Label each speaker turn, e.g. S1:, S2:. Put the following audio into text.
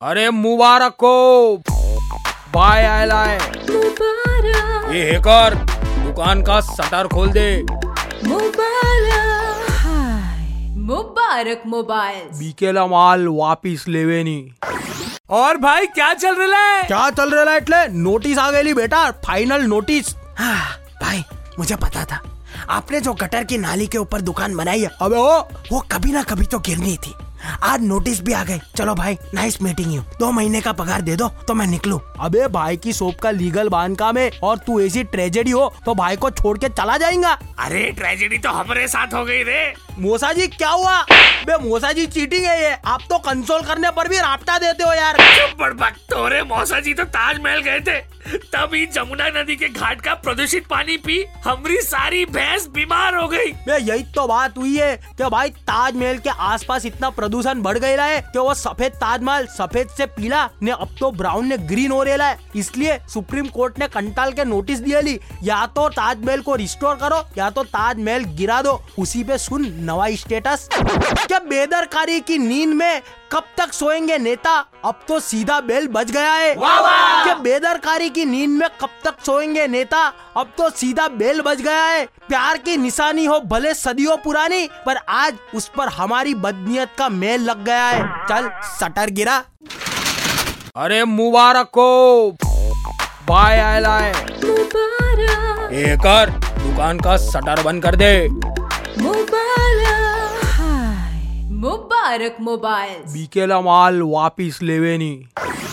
S1: अरे मुबारक को बाय आयला है। ये हैकर दुकान का शटर खोल दे।
S2: मुबारक मोबाइल्स
S1: बीकेला माल वापिस लेवे नहीं।
S3: और भाई क्या चल रहा है?
S1: क्या चल रहा है? એટલે नोटिस आ गई बेटा, फाइनल नोटिस।
S4: हाँ भाई, मुझे पता था आपने जो गटर की नाली के ऊपर दुकान बनाई है
S1: अबे
S4: वो कभी ना कभी तो गिरनी थी। आज नोटिस भी आ गए। चलो भाई, नाइस मीटिंग यू। 2 महीने का पगार दे दो तो मैं निकलूं।
S1: अबे भाई की शॉप का लीगल बांधकाम है और तू ऐसी ट्रेजेडी हो तो भाई को छोड़ के चला जाएगा।
S3: अरे ट्रेजेडी तो हमारे साथ हो गई रे।
S1: मोसा जी क्या हुआ? बे मोसा जी चीटिंग है ये। आप तो कंसोल करने पर भी राप्ता देते हो यार।
S3: चुप बड़बक, तोरे मौसा जी तो ताजमहल गए थे, तभी जमुना नदी के घाट का प्रदूषित पानी पी हमारी सारी भैंस बीमार हो गई।
S1: बे यही तो बात हुई है कि भाई ताजमहल के आसपास इतना प्रदूषण बढ़ गया है कि वो सफेद ताजमहल सफेद से पीला ने अब तो ब्राउन ने ग्रीन हो रहा है। इसलिए सुप्रीम कोर्ट ने कंटाल के नोटिस दिए ली, या तो ताजमहल को रिस्टोर करो या तो ताजमहल गिरा दो। उसी पे सुन नवा स्टेटस। क्या बेदरकारी की नींद में कब तक सोएंगे नेता, अब तो सीधा बेल बज गया है। क्या बेदरकारी की नींद में कब तक सोएंगे नेता, अब तो सीधा बेल बज गया है। प्यार की निशानी हो भले सदियों पुरानी, पर आज उस पर हमारी बदनीयत का मेल लग गया है। चल शटर गिरा। अरे मुबारक को बाय आयला है। हैकर दुकान का शटर बंद कर दे।
S2: मुबारक मोबाइल्स
S1: बीकेला माल वापिस लेवे नहीं।